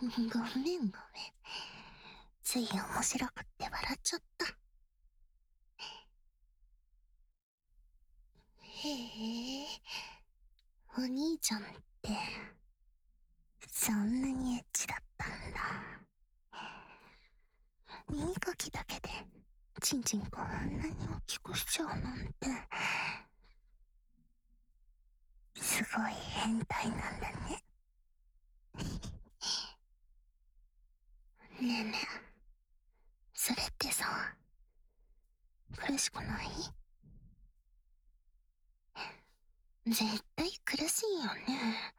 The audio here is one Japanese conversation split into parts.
ごめん。つい面白くって笑っちゃった。へえ、お兄ちゃんって、そんなにエッチだったんだ。耳かきだけで、チンチンこんなに大きくしちゃうなんて、すごい変態なんだね。ねえねえ、それってさ、苦しくない？絶対苦しいよね。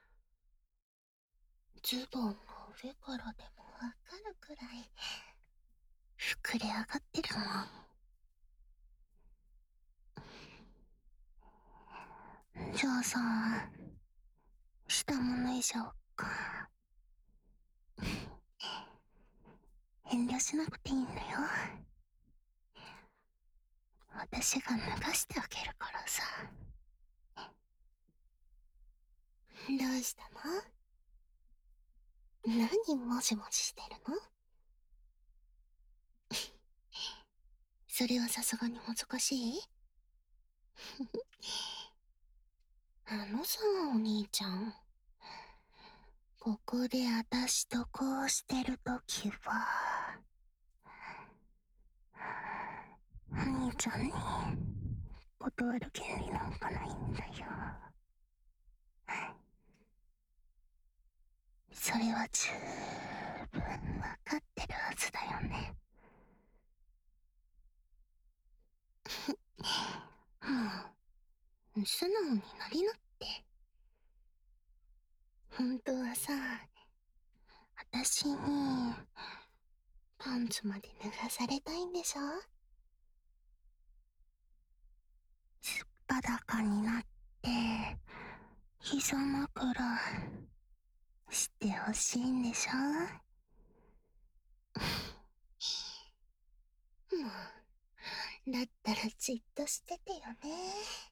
ズボンの上からでもわかるくらい、膨れ上がってるもん。じゃあさ、下も脱いじゃおっか。遠慮しなくていいんだよ。私が脱がしてあげるからさ。どうしたの？何もじもじしてるの？それはさすがに難しい？あのさ、お兄ちゃん。ここで私とこうしてるときは、お兄ちゃんに断る権利なんかないんだよ。それは十分わかってるはずだよね。もう、素直になりなって。本当はさ、私に、パンツまで脱がされたいんでしょ？すっぱだかになって、膝枕してほしいんでしょ？もう、だったらじっとしててよね。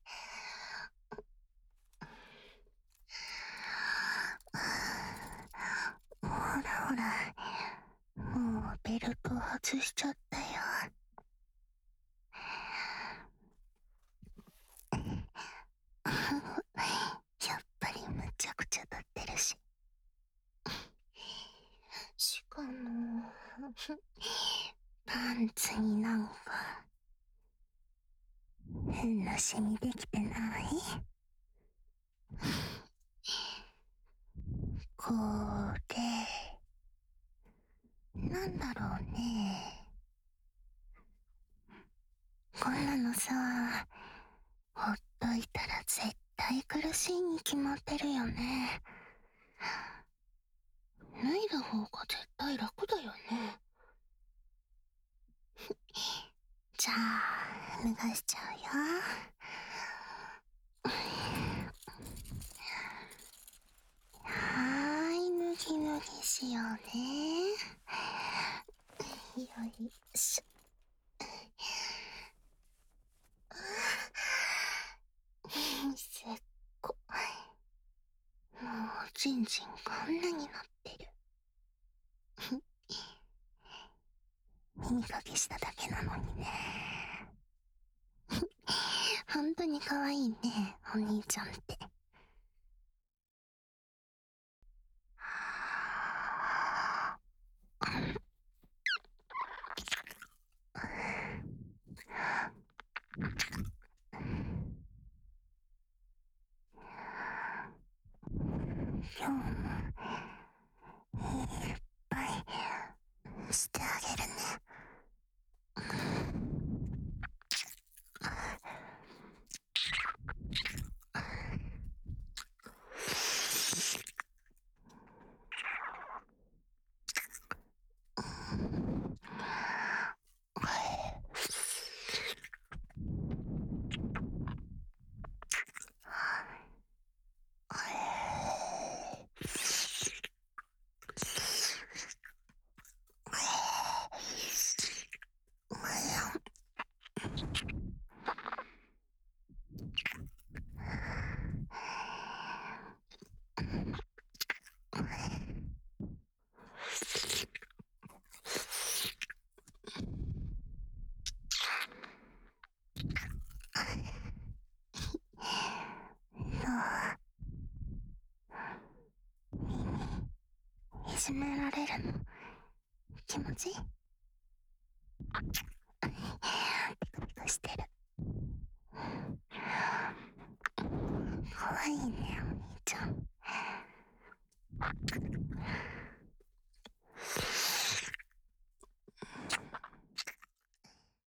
ほら、もうベルト外しちゃったよ。やっぱりむちゃくちゃ立ってるし。しかも、パンツになんか、変なシミできてない？これ、なんだろうね。こんなのさ、ほっといたら絶対苦しいに決まってるよね。脱いだ方が絶対楽だよね。じゃあ、脱がしちゃうよ。はーい、脱ぎしようね。よいしょ。せっこ。もう、ちんちんこんなになってる。耳かきしただけなのにね。本当に可愛いね、お兄ちゃんって。今日もいっぱいしてあげるね。 しめられるの気持ちいい？ピクピクしてる。かわいいね。